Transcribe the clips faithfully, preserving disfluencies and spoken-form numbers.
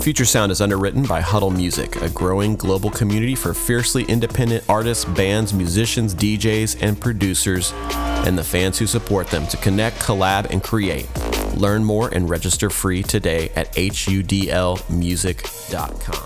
Future Sound is underwritten by Huddle Music, a growing global community for fiercely independent artists, bands, musicians, D Js, and producers, and the fans who support them to connect, collab, and create. Learn more and register free today at H U D L music dot com.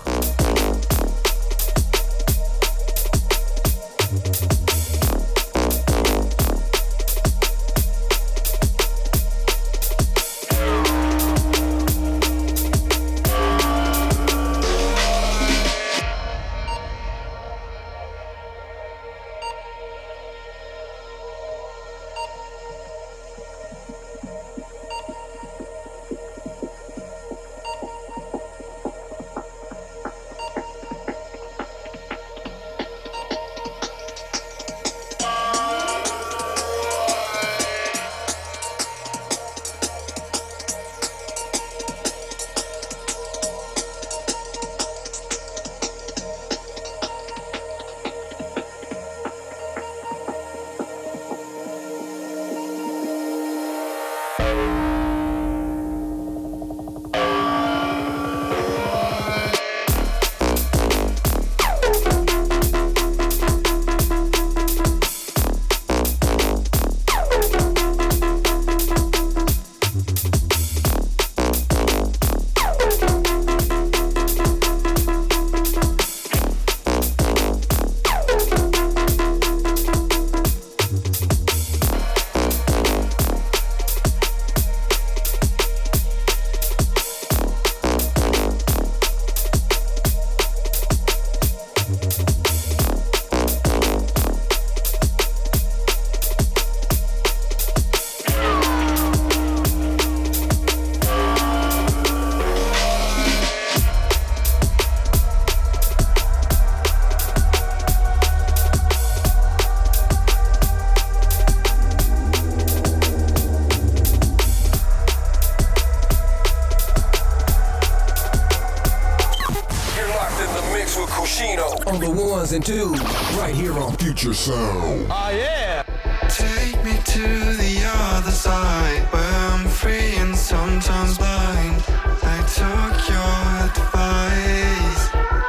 On the ones and twos, right here on Future Sound. Oh yeah! Take me to the other side, where I'm free and sometimes blind. I took your advice.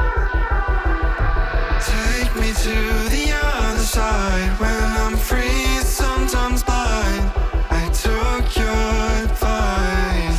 Take me to the other side, when I'm free and sometimes blind. I took your advice.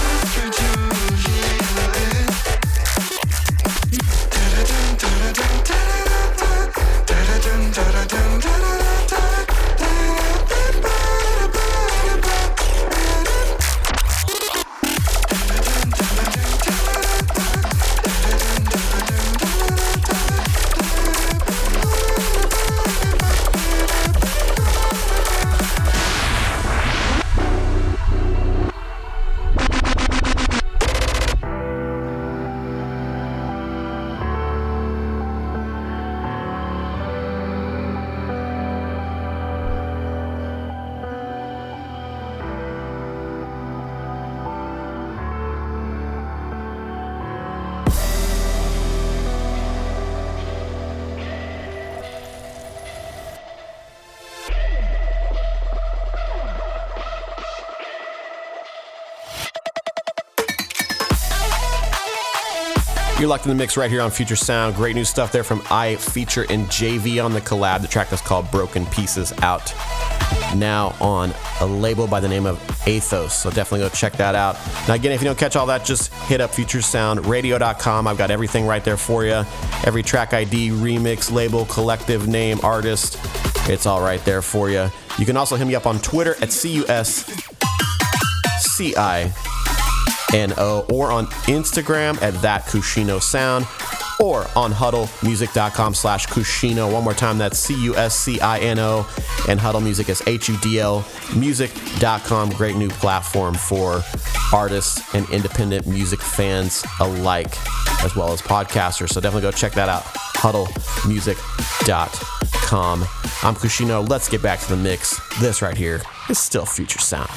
Dun, dun, dun, dun. You're locked in the mix right here on Future Sound. Great new stuff there from I Feature and J V on the collab. The track is called Broken Pieces, out now on a label by the name of Athos. So definitely go check that out. Now again, if you don't catch all that, just hit up future sound radio dot com. I've got everything right there for you. Every track I D, remix, label, collective name, artist. It's all right there for you. You can also hit me up on Twitter at C U S C I N O or on Instagram at That Kushino Sound or on huddle music dot com slash Kushino. One more time, that's C U S C I N O, and Huddle Music is H U D L music dot com. Great new platform for artists and independent music fans alike, as well as podcasters. So definitely go check that out, huddle music dot com. I'm Kushino. Let's get back to the mix. This right here is still Future Sound.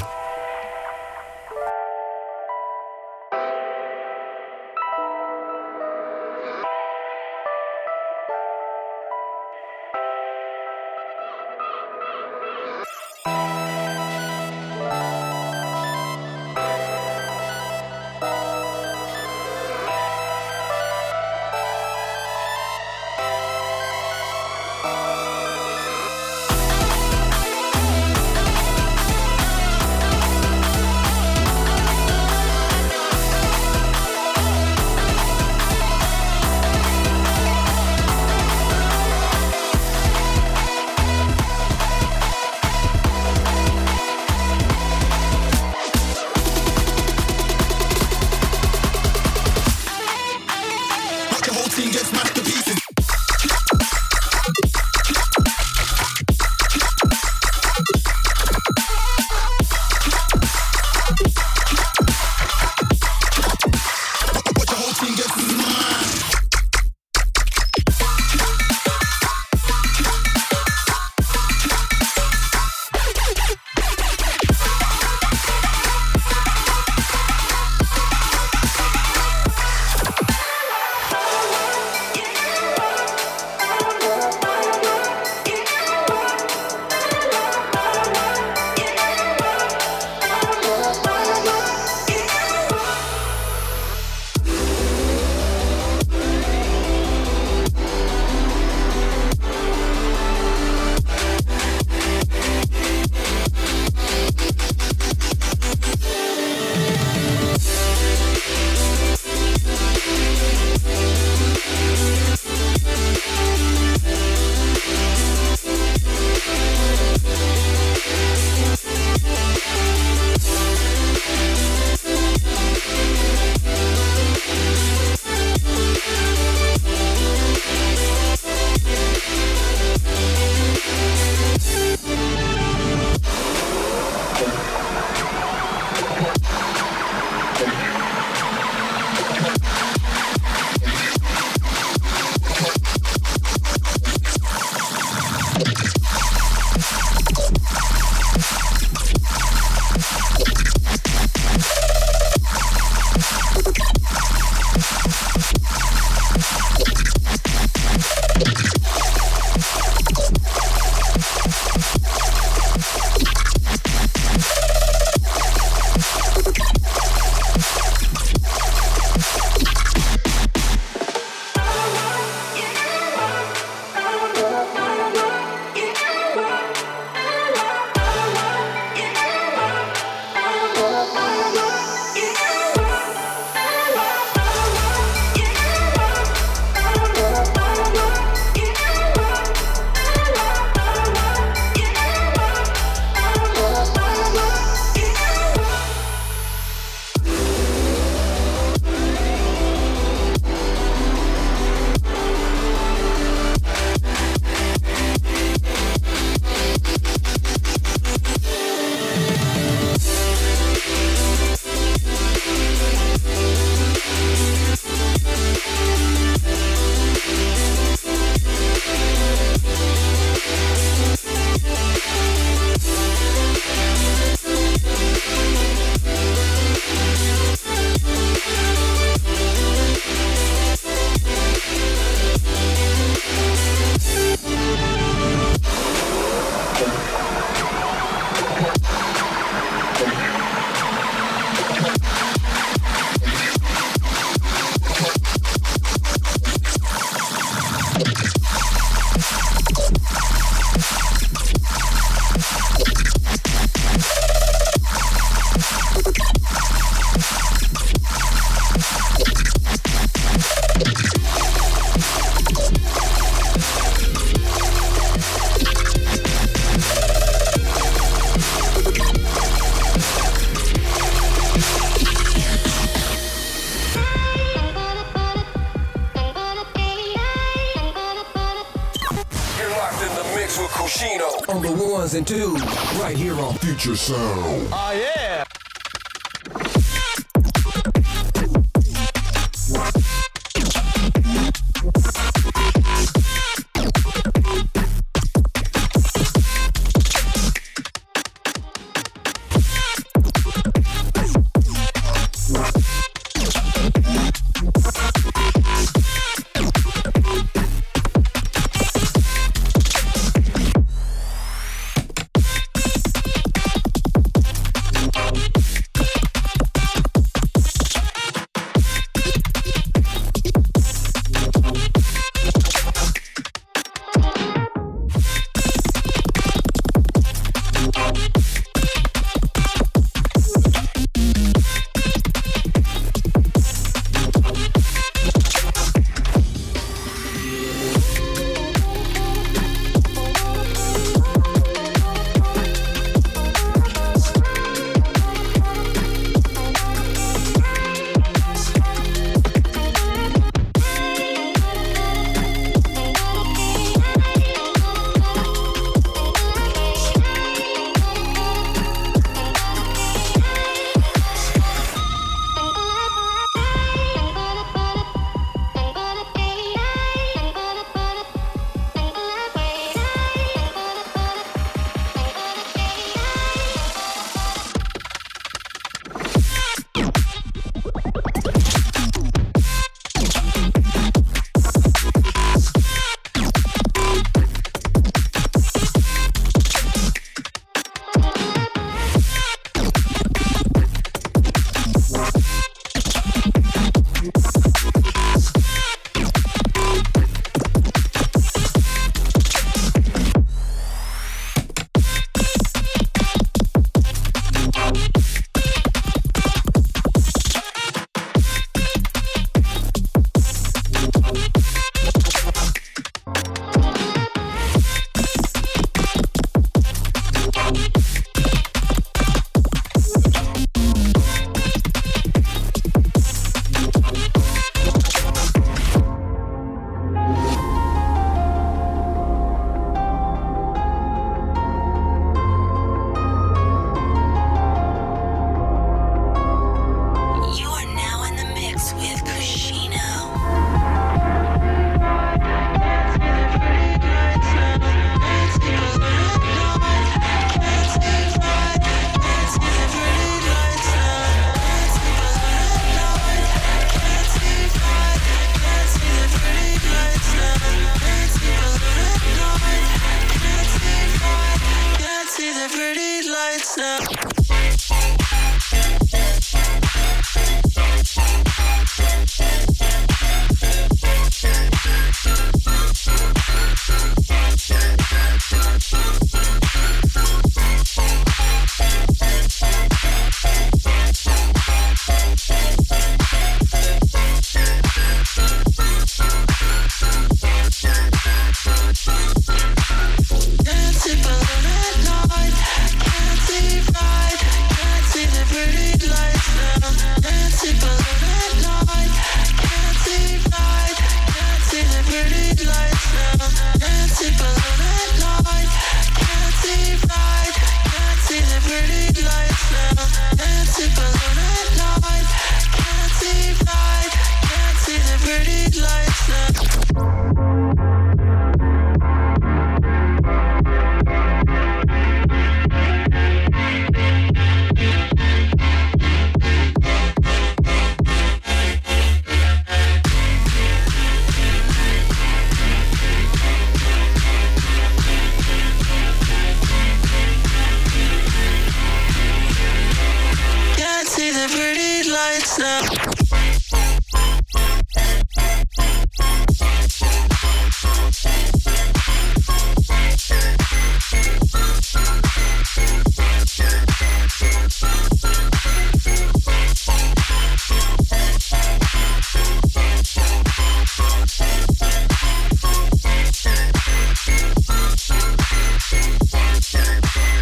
ones and twos, right here on Future Sound. Oh, yeah.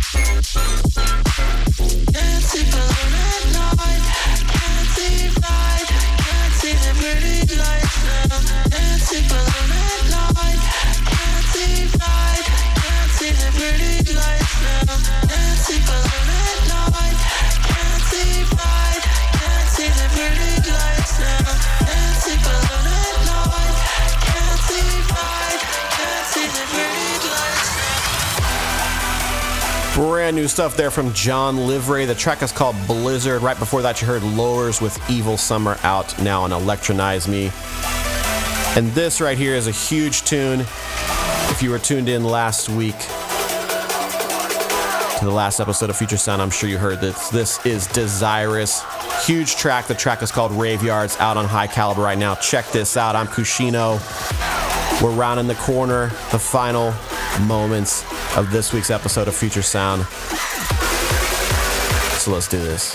Can't see below that night, can't see right. brand new stuff there from John Livray. The track is called Blizzard. Right before that, you heard Lowers with Evil Summer, out now on Electronize Me. And this right here is a huge tune. If you were tuned in last week to the last episode of Future Sound, I'm sure you heard this. This is Desirous. Huge track. The track is called Graveyards, out on High Caliber right now. Check this out. I'm Kushino. We're rounding the corner, the final moments of this week's episode of Future Sound. So let's do this.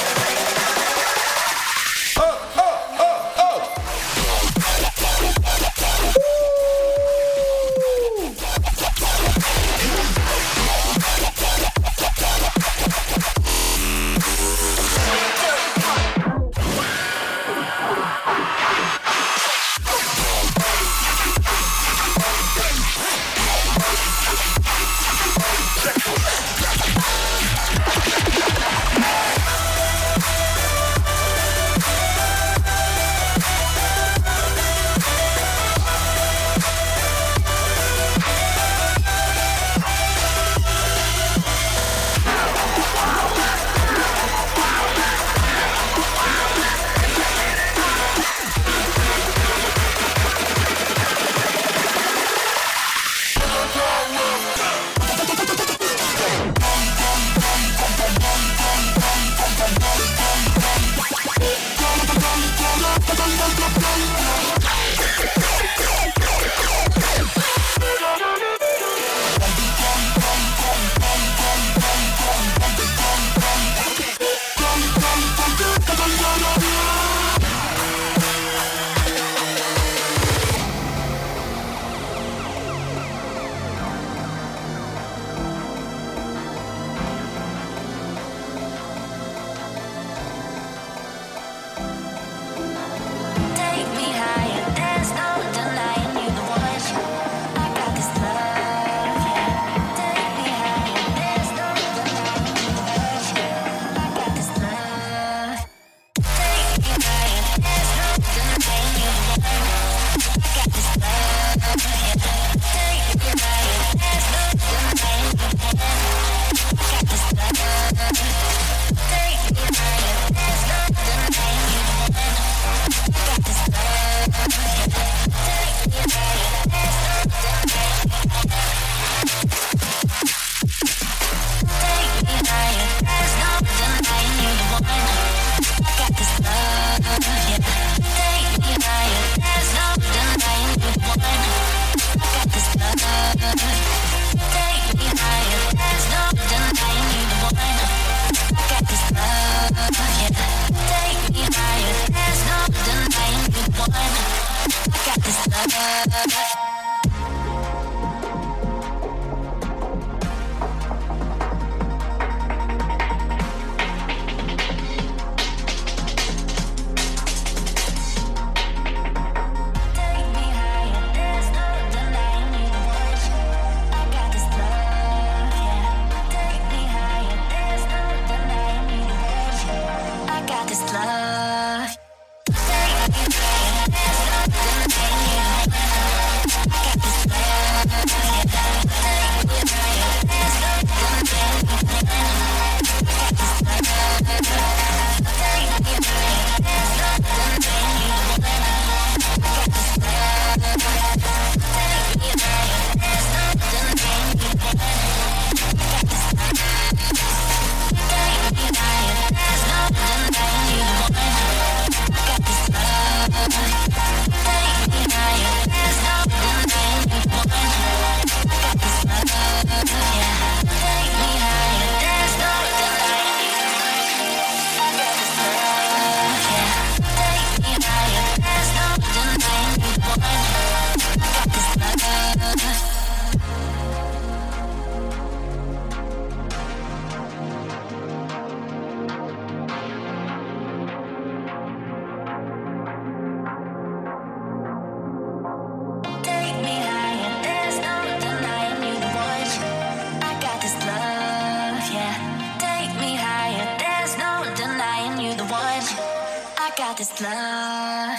this love.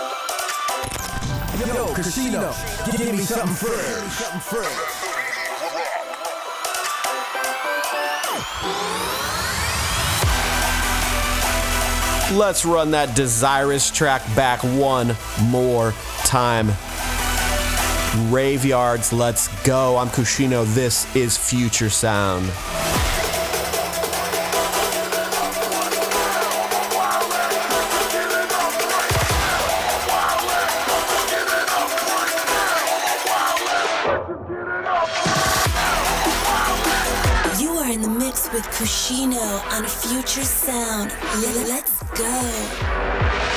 Yo, Casino, give me something fresh. Something fresh. Let's run that Desirous track back one more time. Raveyards, let's go. I'm Kushino. This is Future Sound. You are in the mix with Kushino on Future Sound. L- let's go.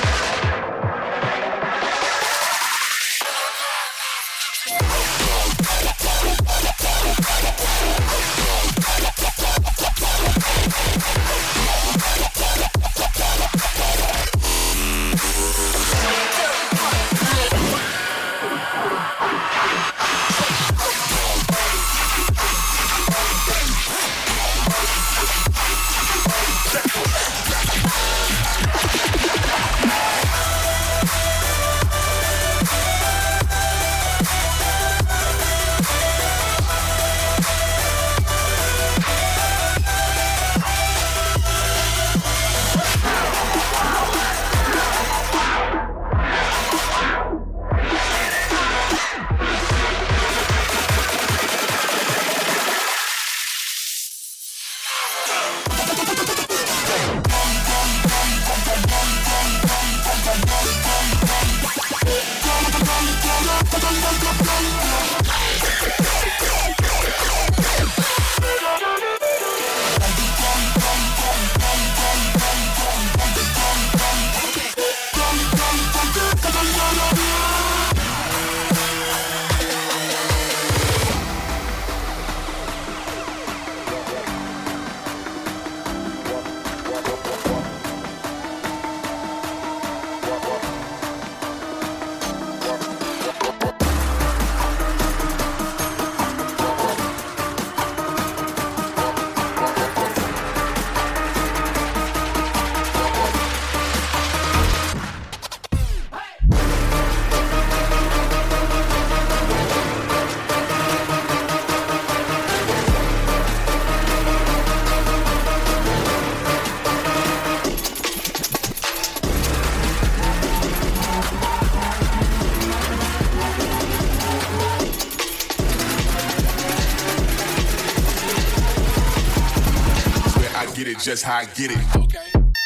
Just how I get it. Okay.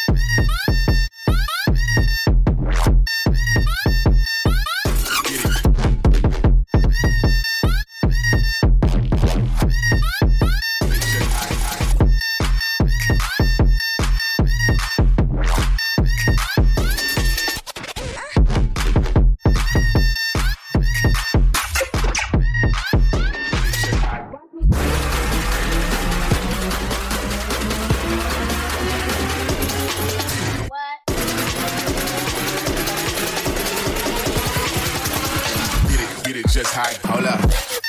Just high, hold up.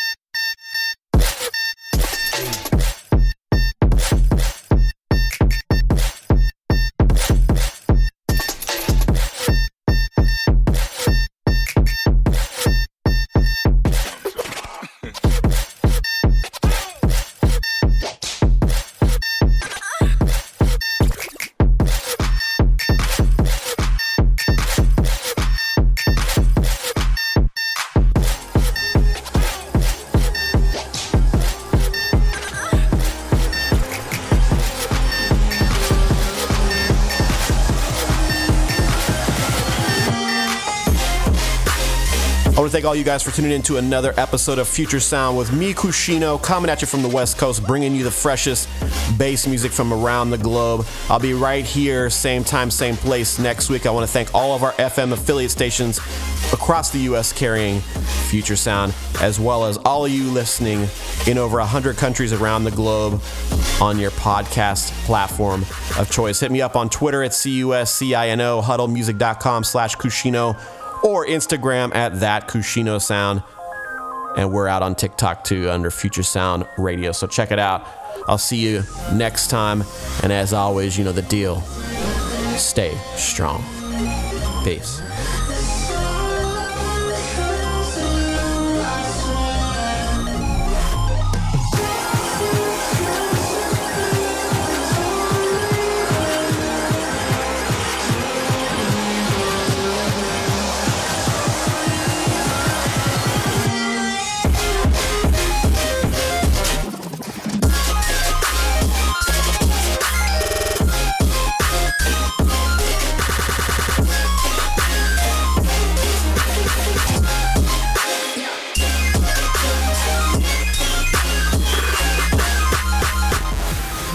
I want to thank all you guys for tuning in to another episode of Future Sound with me, Kushino, coming at you from the West Coast, bringing you the freshest bass music from around the globe. I'll be right here, same time, same place next week. I want to thank all of our F M affiliate stations across the U S carrying Future Sound, as well as all of you listening in over one hundred countries around the globe on your podcast platform of choice. Hit me up on Twitter at C U S C I N O, huddlemusic.com slash Kushino, or Instagram at that Kushino Sound. And we're out on TikTok too under Future Sound Radio. So check it out. I'll see you next time. And as always, you know the deal. Stay strong. Peace.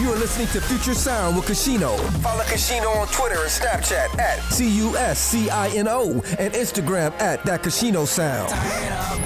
You are listening to Future Sound with Cucino. Follow Cucino on Twitter and Snapchat at C U S C I N O and Instagram at That Cucino Sound.